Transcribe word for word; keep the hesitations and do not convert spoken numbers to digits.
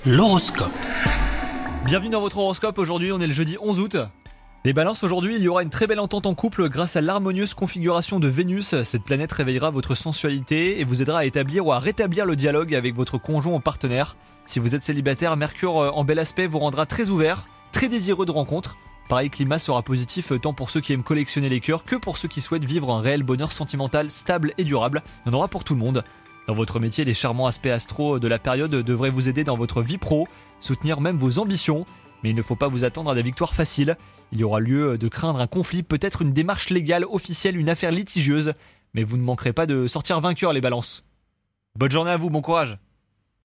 L'horoscope. Bienvenue dans votre horoscope, aujourd'hui on est le jeudi onze août. Les balances, aujourd'hui il y aura une très belle entente en couple grâce à l'harmonieuse configuration de Vénus. Cette planète réveillera votre sensualité et vous aidera à établir ou à rétablir le dialogue avec votre conjoint ou partenaire. Si vous êtes célibataire, Mercure en bel aspect vous rendra très ouvert, très désireux de rencontres. Pareil, climat sera positif tant pour ceux qui aiment collectionner les cœurs que pour ceux qui souhaitent vivre un réel bonheur sentimental stable et durable. Il y en aura pour tout le monde. Dans votre métier, les charmants aspects astro de la période devraient vous aider dans votre vie pro, soutenir même vos ambitions. Mais il ne faut pas vous attendre à des victoires faciles. Il y aura lieu de craindre un conflit, peut-être une démarche légale officielle, une affaire litigieuse. Mais vous ne manquerez pas de sortir vainqueur, les balances. Bonne journée à vous, bon courage.